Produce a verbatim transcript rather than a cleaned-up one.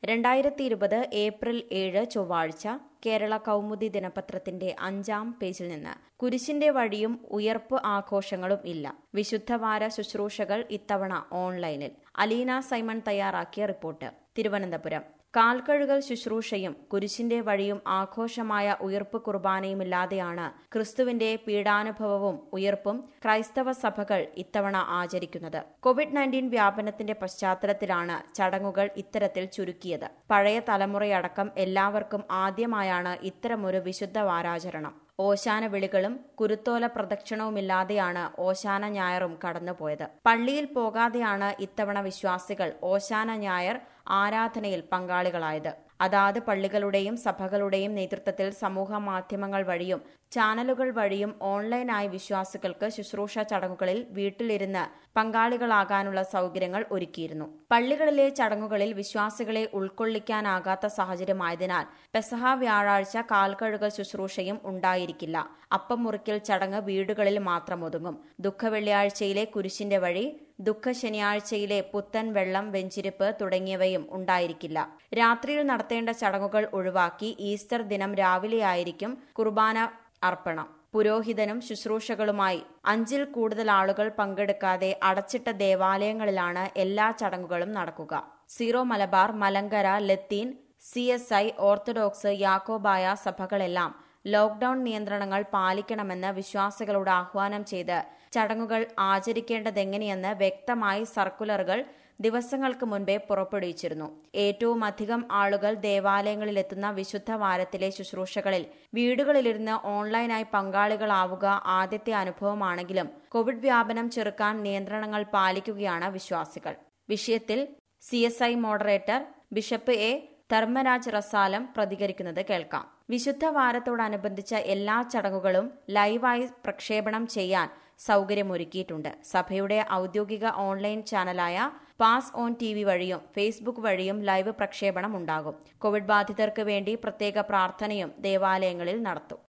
രണ്ടായിരത്തി ഇരുപത് ഏപ്രിൽ ഏഴ് ചൊവ്വാഴ്ച കേരള കൗമുദി ദിനപത്രത്തിന്റെ അഞ്ചാം പേജിൽ നിന്ന് കുരിശിന്റെ വഴിയും ഉയർപ്പ് ആഘോഷങ്ങളും ഇല്ല. വിശുദ്ധവാര ശുശ്രൂഷകൾ ഇത്തവണ ഓൺലൈനിൽ. അലീന സൈമൺ തയ്യാറാക്കിയ റിപ്പോർട്ട്. തിരുവനന്തപുരം. കാൽകഴുകൽ ശുശ്രൂഷയും കുരിശിന്റെ വഴിയും ആഘോഷമായ ഉയർപ്പ് കുർബാനയുമില്ലാതെയാണ് ക്രിസ്തുവിന്റെ പീഡാനുഭവവും ഉയർപ്പും ക്രൈസ്തവ സഭകൾ ഇത്തവണ ആചരിക്കുന്നത്. കോവിഡ് നയൻറ്റീൻ വ്യാപനത്തിന്റെ പശ്ചാത്തലത്തിലാണ് ചടങ്ങുകൾ ഇത്തരത്തിൽ ചുരുക്കിയത്. പഴയ തലമുറയടക്കം എല്ലാവർക്കും ആദ്യമായാണ് ഇത്തരമൊരു വിശുദ്ധ വാരാചരണം. ഓശാന വിളികളും കുരുത്തോല പ്രദക്ഷിണവുമില്ലാതെയാണ് ഓശാന ഞായറും കടന്നുപോയത്. പള്ളിയിൽ പോകാതെയാണ് ഇത്തവണ വിശ്വാസികൾ ഓശാന ഞായർ ആരാധനയിൽ പങ്കാളികളായത്. അതാത് പള്ളികളുടെയും സഭകളുടെയും നേതൃത്വത്തിൽ സമൂഹ മാധ്യമങ്ങൾ വഴിയും ചാനലുകൾ വഴിയും ഓൺലൈനായി വിശ്വാസികൾക്ക് ശുശ്രൂഷ ചടങ്ങുകളിൽ വീട്ടിലിരുന്ന് പങ്കാളികളാകാനുള്ള സൗകര്യങ്ങൾ ഒരുക്കിയിരുന്നു. പള്ളികളിലെ ചടങ്ങുകളിൽ വിശ്വാസികളെ ഉൾക്കൊള്ളിക്കാനാകാത്ത സാഹചര്യമായതിനാൽ പെസഹ വ്യാഴാഴ്ച കാൽകഴുകൽ ശുശ്രൂഷയും ഉണ്ടായിരിക്കില്ല. അപ്പം മുറിക്കൽ ചടങ്ങ് വീടുകളിൽ മാത്രം ഒതുങ്ങും. ദുഃഖവെള്ളിയാഴ്ചയിലെ കുരിശിന്റെ വഴി, ദുഃഖ ശനിയാഴ്ചയിലെ പുത്തൻ വെള്ളം വെഞ്ചിരിപ്പ് തുടങ്ങിയവയും ഉണ്ടായിരിക്കില്ല. രാത്രിയിൽ നടത്തേണ്ട ചടങ്ങുകൾ ഒഴിവാക്കി ഈസ്റ്റർ ദിനം രാവിലെയായിരിക്കും കുർബാന അർപ്പണം. പുരോഹിതനും ശുശ്രൂഷകളുമായി അഞ്ചിൽ കൂടുതൽ ആളുകൾ പങ്കെടുക്കാതെ അടച്ചിട്ട ദേവാലയങ്ങളിലാണ് എല്ലാ ചടങ്ങുകളും നടക്കുക. സീറോ മലബാർ, മലങ്കര, ലത്തീൻ, സി എസ് ഐ, ഓർത്തഡോക്സ്, യാക്കോബായ സഭകളെല്ലാം ലോക്ഡൌൺ നിയന്ത്രണങ്ങൾ പാലിക്കണമെന്ന് വിശ്വാസികളോട് ആഹ്വാനം ചെയ്ത് ചടങ്ങുകൾ ആചരിക്കേണ്ടതെങ്ങനെയെന്ന് വ്യക്തമായി സർക്കുലറുകൾ ദിവസങ്ങൾക്ക് മുൻപേ പുറപ്പെടുവിച്ചിരുന്നു. ഏറ്റവും അധികം ആളുകൾ ദേവാലയങ്ങളിലെത്തുന്ന വിശുദ്ധ വാരത്തിലെ ശുശ്രൂഷകളിൽ വീടുകളിലിരുന്ന് ഓൺലൈനായി പങ്കാളികളാവുക ആദ്യത്തെ അനുഭവമാണെങ്കിലും കോവിഡ് വ്യാപനം ചെറുക്കാൻ നിയന്ത്രണങ്ങൾ പാലിക്കുകയാണ് വിശ്വാസികൾ. വിഷയത്തിൽ C S I moderator bishop A Dharmaraj Rasalam പ്രതികരിക്കുന്നത് കേൾക്കാം. വിശുദ്ധ വാരത്തോടനുബന്ധിച്ച എല്ലാ ചടങ്ങുകളും ലൈവായി പ്രക്ഷേപണം ചെയ്യാൻ സൗകര്യമൊരുക്കിയിട്ടുണ്ട്. സഭയുടെ ഔദ്യോഗിക ഓൺലൈൻ ചാനലായ പാസ് ഓൺ ടി വി വഴിയും ഫേസ്ബുക്ക് വഴിയും ലൈവ് പ്രക്ഷേപണം ഉണ്ടാകും. കോവിഡ് ബാധിതർക്ക് വേണ്ടി പ്രത്യേക പ്രാർത്ഥനയും ദേവാലയങ്ങളിൽ നടത്തും.